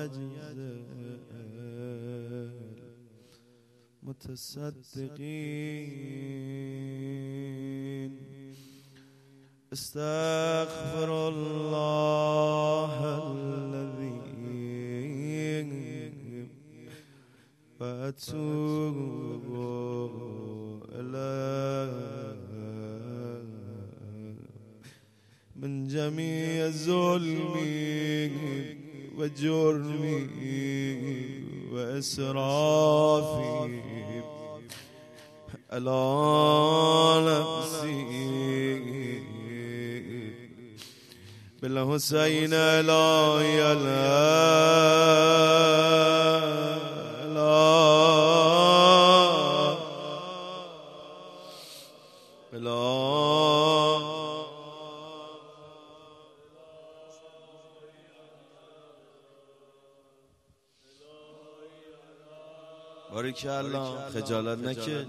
يجزي المتصدقين استغفر الله الذي وأتوب إليه من جميع ظلمي وجرمي وإسرافي على نفسي بالحسين لا باریکالله خجالت نکش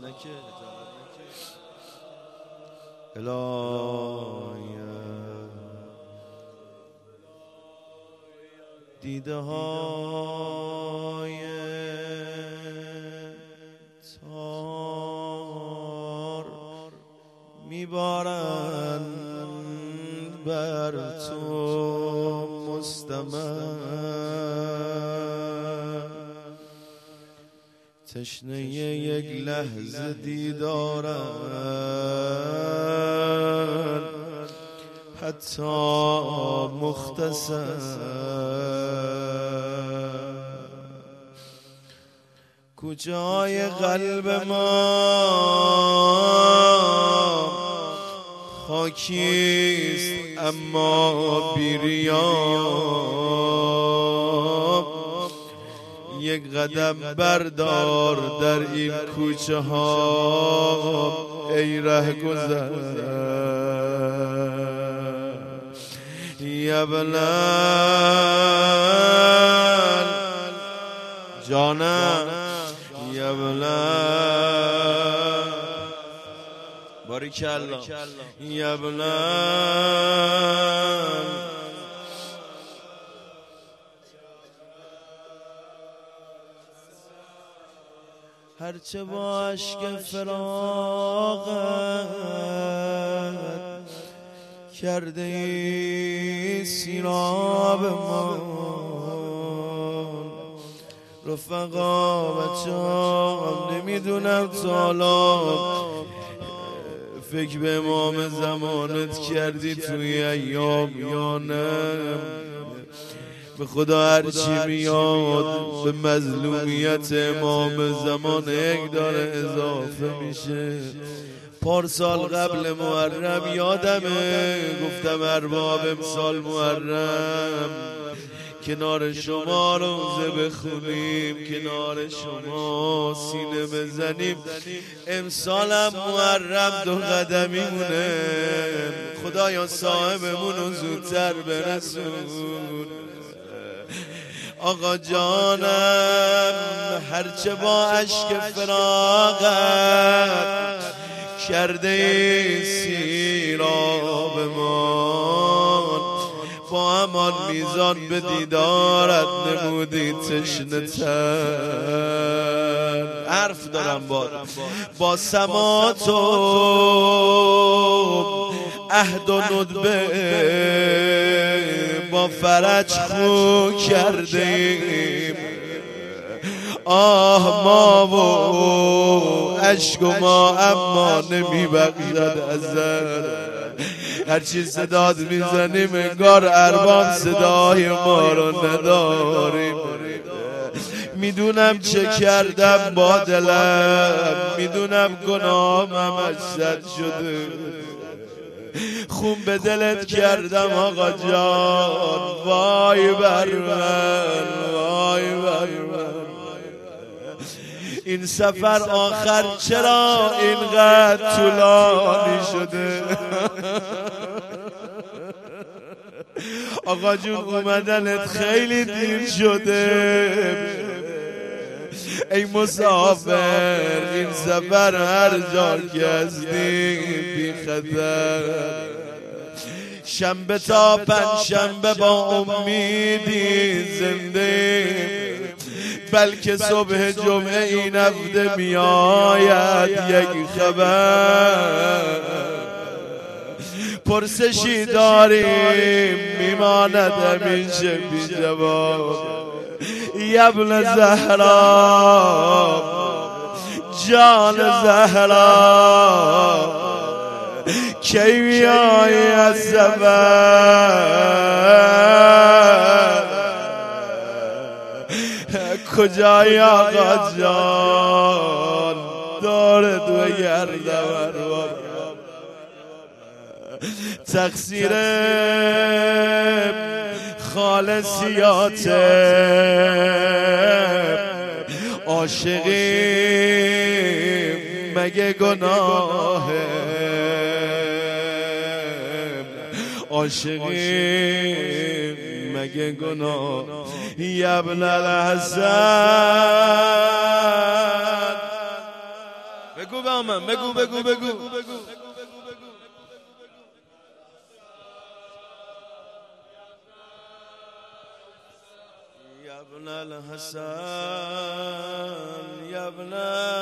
الهی دیده های تار میبارند بر تو مستمر تشنه یک لحظه دیدارن حتی مختصر کوچه های قلب ما خاکیست اما بیریاب یک قدم بردار در این کوچه ها ای رهگذر یا بلال جانم یا بلال باریکالله یا بلال هرچه با عشق فراقت کرده ای سیراب ما رفقا بچه‌ام نمیدونم تا حالا فکر به امام زمانت کردی توی ایام یا نه به خدا هرچی میاد به مظلومیت امام زمان یک داره اضافه میشه پارسال قبل محرم یادمه گفتم ارباب امسال محرم کنار شما روزه بخونیم کنار شما سینه بزنیم امسالم محرم 2 قدمی مونه خدایا صاحبمونو زودتر برسون آقا جانم هرچه با عشق فراقت کرده سیراب من با همان میزان به دیدارت نمودی تشنه تر حرف دارم با سمات و عهد و ندبه با فرج خو کردیم آه ما و عشق و ما اما نمی بخشد ازر هرچی صداد میزنیم انگار ارباب صدای ما رو نداریم میدونم چه کردم با دلم میدونم گناهم همش زد شده خون به دلت کردم آقا جان وای بر من وای بر من این سفر آخر چرا اینقدر طولانی شده آقا جون اومدنت خیلی دیر شده ای مسافر این سفر هر جا که هستی بی خطر شنبه تا پنجشنبه با امیدی زنده، بلکه صبح جمعه این هفته میآید یک خبر. پرسشی داریم میماند همیشه بی جواب. ابن زهرا جان زهرا کی میایی از سفر؟ کجای آقا جان دارد بگردم؟ تقصیر خالصیات عاشقی مگه گناهه؟ عاشقی مگه گناه؟ ابن الحسن بگو با من، بگو بگو بگو. ابن الحسن ابن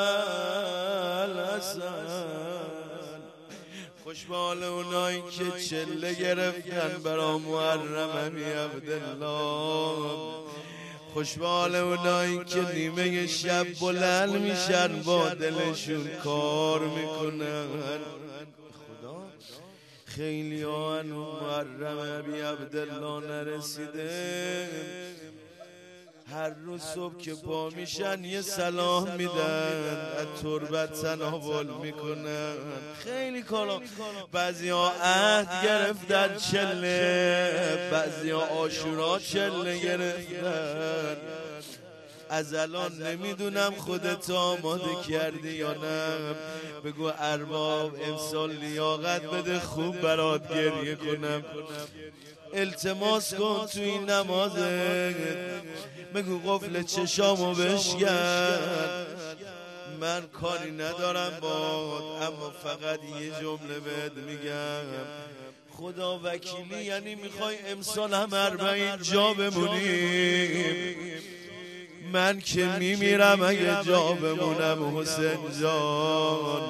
الحسن، خوشبال اونایی که چله گرفتن برا محرم امی عبدالله. خوشبال اونایی که نیمه شب بلند میشن با دلشون کار میکنن. خدا خیلی ها محرم امی عبدالله نرسیده، هر روز صبح که پا میشن یه سلام میدن، از تربت تناول میکنن. خیلی کارا. بعضی ها عهد گرفتن چله، بعضی ها عاشورا چله گرفتن. از الان نمیدونم خودت آماده کردی یا نه. بگو ارباب امسال لیاقت بده خوب برات گریه کنم. التماس کن تو این نمازت، بگو قفل چشامو بشکن. من کاری ندارم باد، اما فقط یه جمله بهت میگم. خدا وکیلی یعنی میخوای امسال هم 40 جا بمونیم؟ من که میمیرم اگه جا بمونم حسین جان.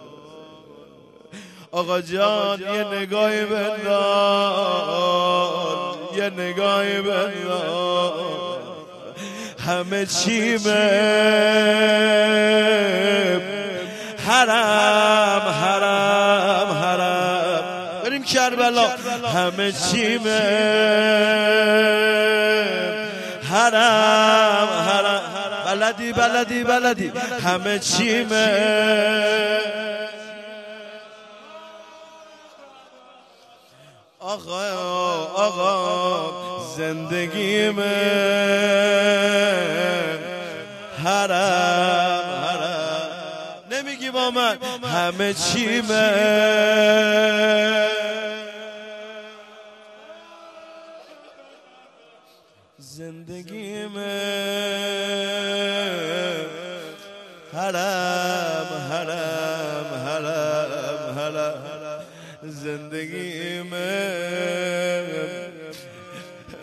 آقا جان یه نگاهی بنداز، یه نگاهی بنداز. همه چیمه حرم حرم حرم، بریم کربلا. همه چیمه حرم حرم، بلدی بلدی بلدی. همه چیمه آقا زندگیم حرم حرم. نمیگی با من؟ همه چیمه زندگیم